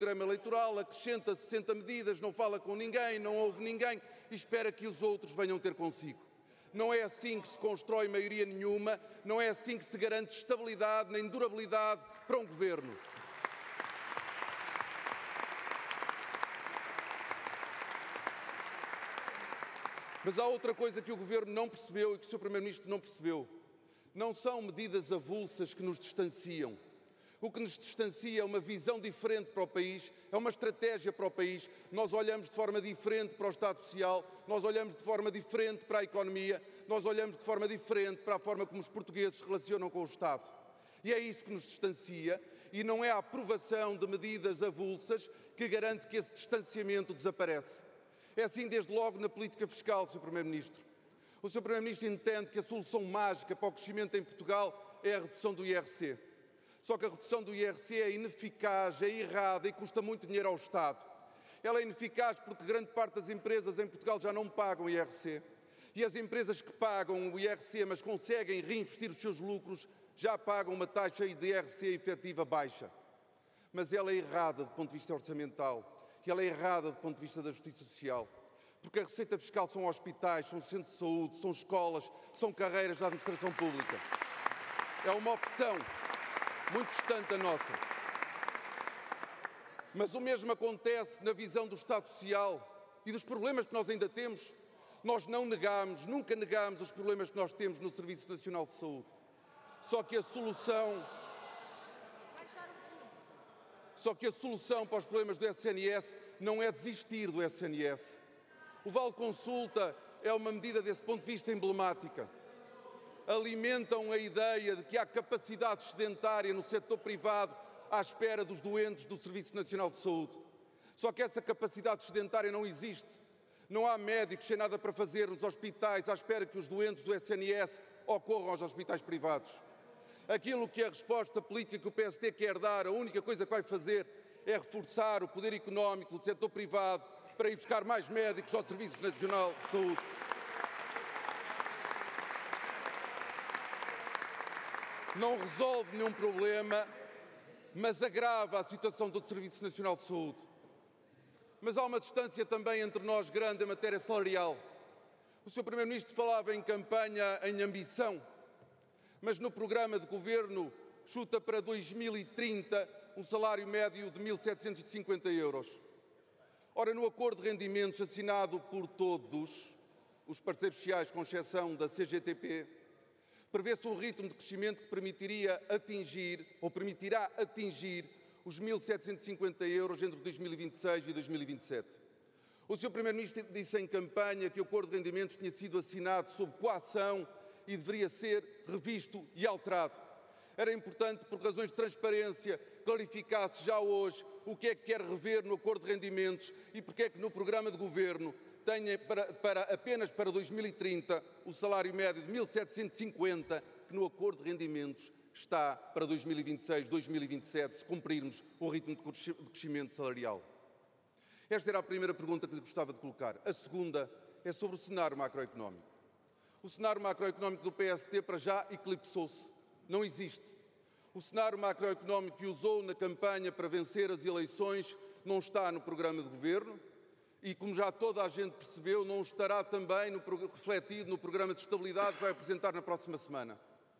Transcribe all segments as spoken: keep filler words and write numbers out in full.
programa eleitoral, acrescenta sessenta medidas, não fala com ninguém, não ouve ninguém e espera que os outros venham ter consigo. Não é assim que se constrói maioria nenhuma, não é assim que se garante estabilidade nem durabilidade para um governo. Mas há outra coisa que o Governo não percebeu e que o senhor Primeiro-Ministro não percebeu. Não são medidas avulsas que nos distanciam. O que nos distancia é uma visão diferente para o país, é uma estratégia para o país. Nós olhamos de forma diferente para o Estado Social, nós olhamos de forma diferente para a economia, nós olhamos de forma diferente para a forma como os portugueses se relacionam com o Estado. E é isso que nos distancia e não é a aprovação de medidas avulsas que garante que esse distanciamento desaparece. É assim desde logo na política fiscal, senhor Primeiro-Ministro. O senhor Primeiro-Ministro entende que a solução mágica para o crescimento em Portugal é a redução do I R C. Só que a redução do I R C é ineficaz, é errada e custa muito dinheiro ao Estado. Ela é ineficaz porque grande parte das empresas em Portugal já não pagam I R C. E as empresas que pagam o I R C, mas conseguem reinvestir os seus lucros, já pagam uma taxa de I R C efetiva baixa. Mas ela é errada do ponto de vista orçamental. E ela é errada do ponto de vista da justiça social. Porque a receita fiscal são hospitais, são centros de saúde, são escolas, são carreiras da administração pública. É uma opção muito distante da nossa. Mas o mesmo acontece na visão do Estado Social e dos problemas que nós ainda temos. Nós não negamos, nunca negamos os problemas que nós temos no Serviço Nacional de Saúde. Só que a solução... Só que a solução para os problemas do S N S não é desistir do S N S. O Vale Consulta é uma medida desse ponto de vista emblemática. Alimentam a ideia de que há capacidade excedentária no setor privado à espera dos doentes do Serviço Nacional de Saúde. Só que essa capacidade excedentária não existe. Não há médicos sem nada para fazer nos hospitais à espera que os doentes do S N S ocorram aos hospitais privados. Aquilo que a resposta política que o P S D quer dar, a única coisa que vai fazer é reforçar o poder económico do setor privado para ir buscar mais médicos ao Serviço Nacional de Saúde. Não resolve nenhum problema, mas agrava a situação do Serviço Nacional de Saúde. Mas há uma distância também entre nós grande em matéria salarial. O senhor Primeiro-Ministro falava em campanha, em ambição, mas no programa de governo chuta para dois mil e trinta um salário médio de mil setecentos e cinquenta euros. Ora, no acordo de rendimentos assinado por todos os parceiros sociais, com exceção da C G T P, prevê-se um ritmo de crescimento que permitiria atingir, ou permitirá atingir, os mil setecentos e cinquenta euros entre dois mil e vinte e seis e dois mil e vinte e sete. O senhor Primeiro-Ministro disse em campanha que o acordo de rendimentos tinha sido assinado sob coação e deveria ser revisto e alterado. Era importante, por razões de transparência, clarificasse já hoje o que é que quer rever no acordo de rendimentos e porque é que no programa de governo tenha para, para, apenas para dois mil e trinta o salário médio de mil setecentos e cinquenta, que no acordo de rendimentos está para dois mil e vinte e seis, dois mil e vinte e sete, se cumprirmos o ritmo de crescimento salarial. Esta era a primeira pergunta que lhe gostava de colocar. A segunda é sobre o cenário macroeconómico. O cenário macroeconómico do P S D para já eclipsou-se. Não existe. O cenário macroeconómico que usou na campanha para vencer as eleições não está no programa de governo e, como já toda a gente percebeu, não estará também no, refletido no programa de estabilidade que vai apresentar na próxima semana.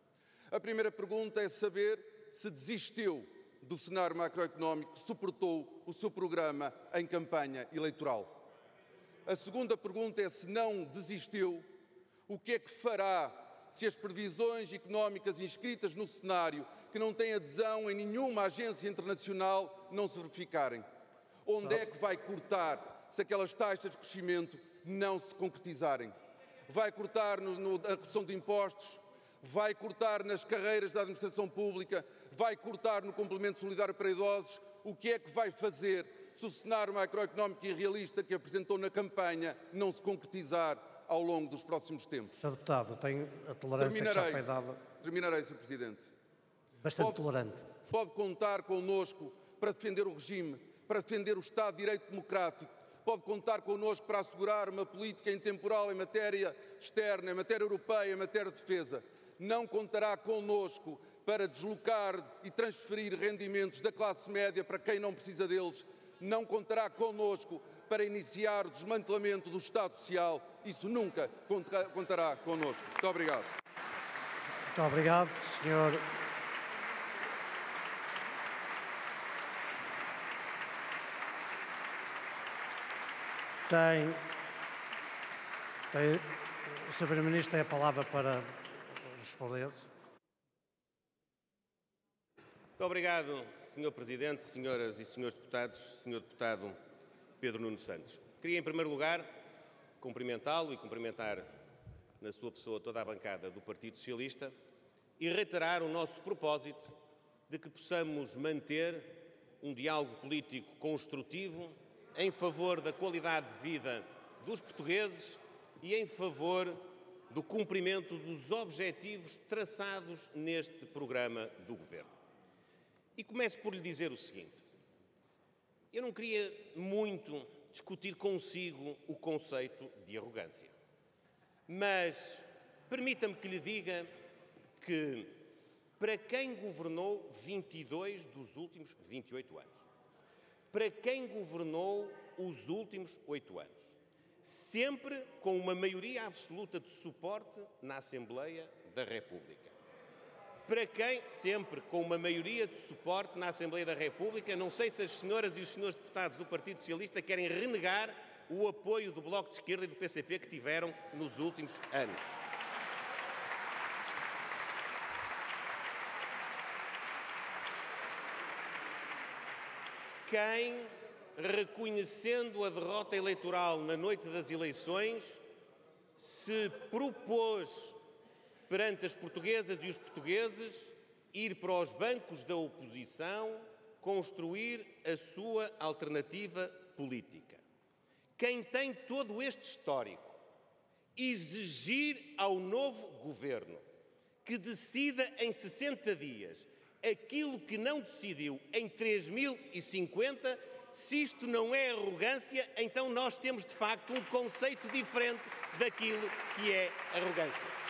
A primeira pergunta é saber se desistiu do cenário macroeconómico que suportou o seu programa em campanha eleitoral. A segunda pergunta é se não desistiu, o que é que fará se as previsões económicas inscritas no cenário, que não têm adesão em nenhuma agência internacional, não se verificarem? Onde é que vai cortar se aquelas taxas de crescimento não se concretizarem? Vai cortar no, no, na redução de impostos? Vai cortar nas carreiras da administração pública? Vai cortar no complemento solidário para idosos? O que é que vai fazer se o cenário macroeconómico irrealista que apresentou na campanha não se concretizar ao longo dos próximos tempos? senhor Deputado, tem a tolerância que já foi dada. Terminarei, senhor Presidente. Bastante pode, tolerante. Pode contar connosco para defender o regime, para defender o Estado de Direito Democrático. Pode contar connosco para assegurar uma política intemporal em matéria externa, em matéria europeia, em matéria de defesa. Não contará connosco para deslocar e transferir rendimentos da classe média para quem não precisa deles, não contará connosco para iniciar o desmantelamento do Estado Social. Isso nunca contará connosco. Muito obrigado. Muito obrigado, senhor. Tem, tem, o senhor Primeiro-Ministro tem a palavra para responder. Muito obrigado, senhor Presidente, senhoras e senhores deputados, senhor Deputado Pedro Nuno Santos. Queria, em primeiro lugar, cumprimentá-lo e cumprimentar na sua pessoa toda a bancada do Partido Socialista e reiterar o nosso propósito de que possamos manter um diálogo político construtivo em favor da qualidade de vida dos portugueses e em favor do cumprimento dos objetivos traçados neste programa do Governo. E começo por lhe dizer o seguinte: eu não queria muito discutir consigo o conceito de arrogância, mas permita-me que lhe diga que, para quem governou vinte e dois dos últimos vinte e oito anos, para quem governou os últimos oito anos, sempre com uma maioria absoluta de suporte na Assembleia da República, para quem, sempre com uma maioria de suporte na Assembleia da República, não sei se as senhoras e os senhores deputados do Partido Socialista querem renegar o apoio do Bloco de Esquerda e do P C P que tiveram nos últimos anos. Quem, reconhecendo a derrota eleitoral na noite das eleições, se propôs perante as portuguesas e os portugueses ir para os bancos da oposição, construir a sua alternativa política. Quem tem todo este histórico, exigir ao novo governo que decida em sessenta dias aquilo que não decidiu em três mil e cinquenta, se isto não é arrogância, então nós temos de facto um conceito diferente daquilo que é arrogância.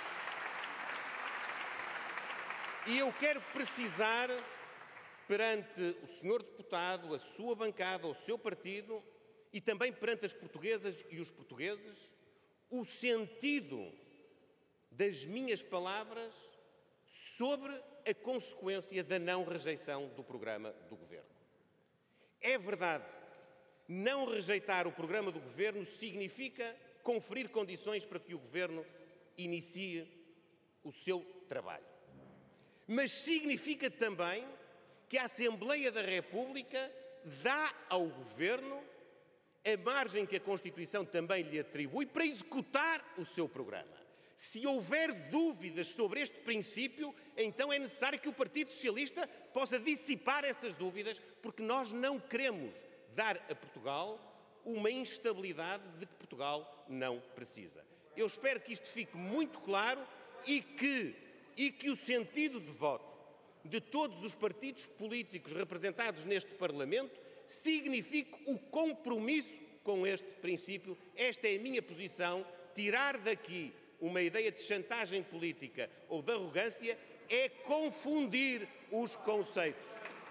E eu quero precisar, perante o senhor deputado, a sua bancada, o seu partido, e também perante as portuguesas e os portugueses, o sentido das minhas palavras sobre a consequência da não rejeição do programa do Governo. É verdade, não rejeitar o programa do Governo significa conferir condições para que o Governo inicie o seu trabalho. Mas significa também que a Assembleia da República dá ao Governo a margem que a Constituição também lhe atribui para executar o seu programa. Se houver dúvidas sobre este princípio, então é necessário que o Partido Socialista possa dissipar essas dúvidas, porque nós não queremos dar a Portugal uma instabilidade de que Portugal não precisa. Eu espero que isto fique muito claro e que, e que o sentido de voto de todos os partidos políticos representados neste Parlamento signifique o compromisso com este princípio. Esta é a minha posição. Tirar daqui uma ideia de chantagem política ou de arrogância é confundir os conceitos.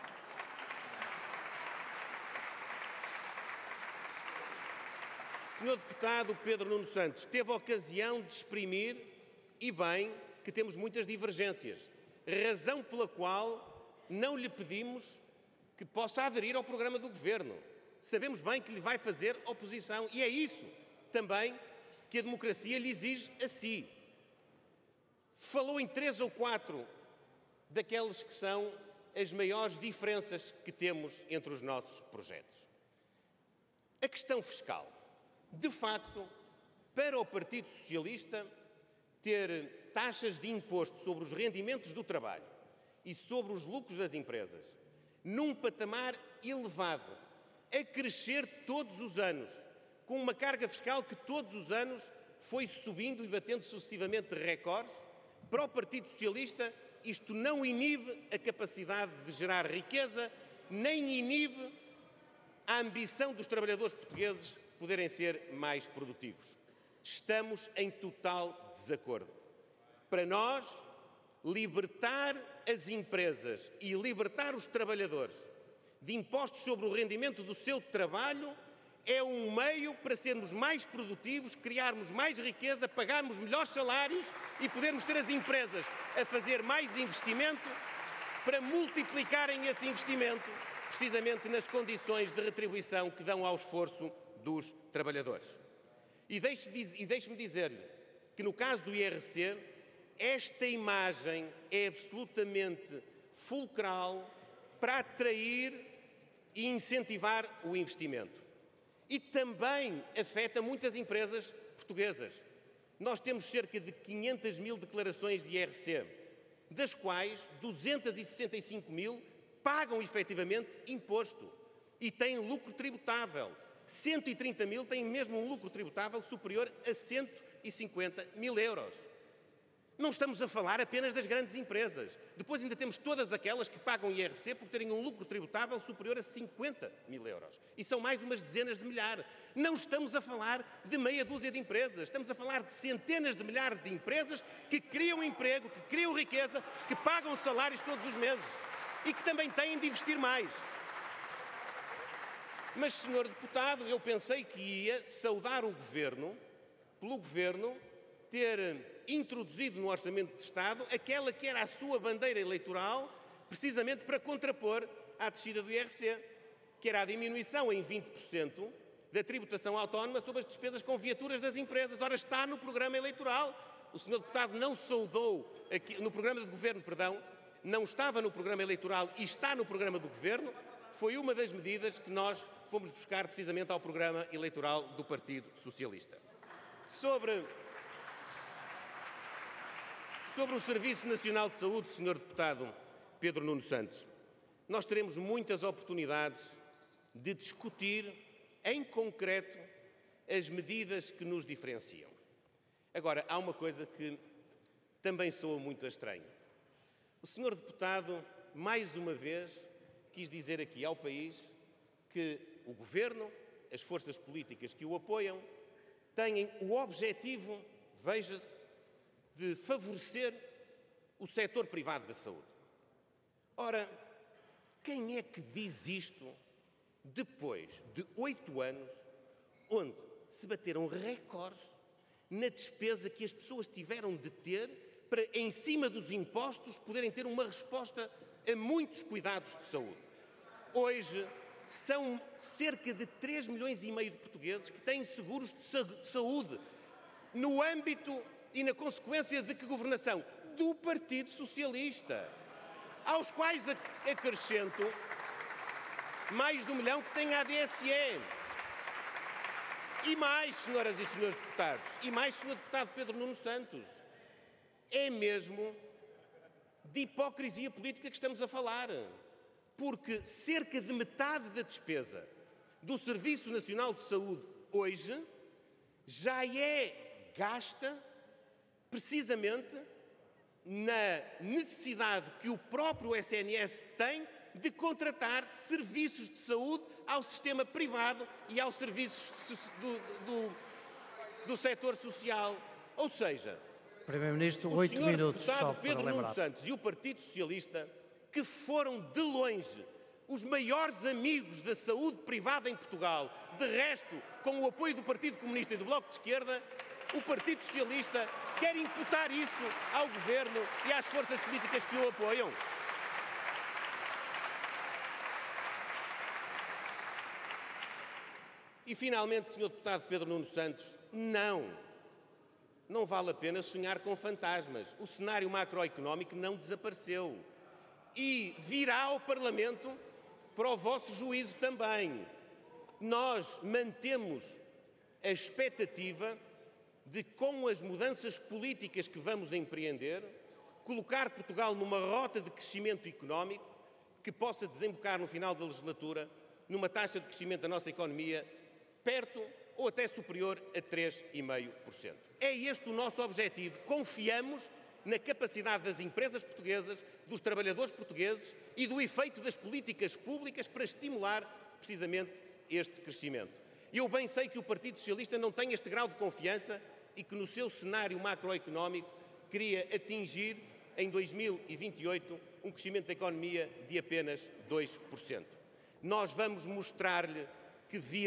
senhor Deputado Pedro Nuno Santos teve a ocasião de exprimir, e bem, que temos muitas divergências, razão pela qual não lhe pedimos que possa aderir ao programa do Governo. Sabemos bem que lhe vai fazer oposição e é isso também que a democracia lhe exige a si. Falou em três ou quatro daquelas que são as maiores diferenças que temos entre os nossos projetos. A questão fiscal. De facto, para o Partido Socialista, ter taxas de imposto sobre os rendimentos do trabalho e sobre os lucros das empresas num patamar elevado, a crescer todos os anos, com uma carga fiscal que todos os anos foi subindo e batendo sucessivamente recordes, para o Partido Socialista isto não inibe a capacidade de gerar riqueza, nem inibe a ambição dos trabalhadores portugueses poderem ser mais produtivos. Estamos em total desacordo. Para nós, libertar as empresas e libertar os trabalhadores de impostos sobre o rendimento do seu trabalho é um meio para sermos mais produtivos, criarmos mais riqueza, pagarmos melhores salários e podermos ter as empresas a fazer mais investimento para multiplicarem esse investimento precisamente nas condições de retribuição que dão ao esforço dos trabalhadores. E deixe-me deixe dizer-lhe que no caso do I R C, esta imagem é absolutamente fulcral para atrair e incentivar o investimento. E também afeta muitas empresas portuguesas. Nós temos cerca de quinhentas mil declarações de I R C, das quais duzentas e sessenta e cinco mil pagam efetivamente imposto e têm lucro tributável. cento e trinta mil têm mesmo um lucro tributável superior a cento e cinquenta mil euros. Não estamos a falar apenas das grandes empresas. Depois ainda temos todas aquelas que pagam I R C por terem um lucro tributável superior a cinquenta mil euros. E são mais umas dezenas de milhares. Não estamos a falar de meia dúzia de empresas. Estamos a falar de centenas de milhares de empresas que criam emprego, que criam riqueza, que pagam salários todos os meses e que também têm de investir mais. Mas, senhor deputado, eu pensei que ia saudar o Governo pelo Governo ter introduzido no Orçamento de Estado aquela que era a sua bandeira eleitoral, precisamente para contrapor à descida do I R C, que era a diminuição em vinte por cento da tributação autónoma sobre as despesas com viaturas das empresas. Ora, está no programa eleitoral. O senhor deputado não saudou, aqui, no programa de Governo, perdão, não estava no programa eleitoral e está no programa do Governo. Foi uma das medidas que nós fomos buscar precisamente ao programa eleitoral do Partido Socialista. Sobre... Sobre o Serviço Nacional de Saúde, senhor deputado Pedro Nuno Santos, nós teremos muitas oportunidades de discutir em concreto as medidas que nos diferenciam. Agora, há uma coisa que também soa muito estranho. O senhor deputado, mais uma vez, quis dizer aqui ao país que o Governo, as forças políticas que o apoiam, têm o objetivo, veja-se, de favorecer o setor privado da saúde. Ora, quem é que diz isto depois de oito anos onde se bateram recordes na despesa que as pessoas tiveram de ter para, em cima dos impostos, poderem ter uma resposta a muitos cuidados de saúde? Hoje, são cerca de três milhões e meio de portugueses que têm seguros de saúde no âmbito e na consequência de que governação? Do Partido Socialista, aos quais acrescento mais de um milhão que têm A D S E. E mais, senhoras e senhores deputados, e mais, senhor deputado Pedro Nuno Santos, é mesmo de hipocrisia política que estamos a falar, porque cerca de metade da despesa do Serviço Nacional de Saúde hoje já é gasta precisamente na necessidade que o próprio S N S tem de contratar serviços de saúde ao sistema privado e aos serviços do, do, do setor social. Ou seja, Primeiro-Ministro, oito minutos só para lembrar. O senhor deputado Pedro Nuno Santos e o Partido Socialista, que foram de longe os maiores amigos da saúde privada em Portugal, de resto, com o apoio do Partido Comunista e do Bloco de Esquerda, o Partido Socialista quer imputar isso ao Governo e às forças políticas que o apoiam. E, finalmente, senhor deputado Pedro Nuno Santos, não, não vale a pena sonhar com fantasmas. O cenário macroeconómico não desapareceu e virá ao Parlamento para o vosso juízo também. Nós mantemos a expectativa de, com as mudanças políticas que vamos empreender, colocar Portugal numa rota de crescimento económico que possa desembocar no final da legislatura numa taxa de crescimento da nossa economia perto ou até superior a três vírgula cinco por cento. É este o nosso objetivo. Confiamos na capacidade das empresas portuguesas, dos trabalhadores portugueses e do efeito das políticas públicas para estimular precisamente este crescimento. Eu bem sei que o Partido Socialista não tem este grau de confiança e que no seu cenário macroeconómico queria atingir em dois mil e vinte e oito, um crescimento da economia de apenas dois por cento. Nós vamos mostrar-lhe que vir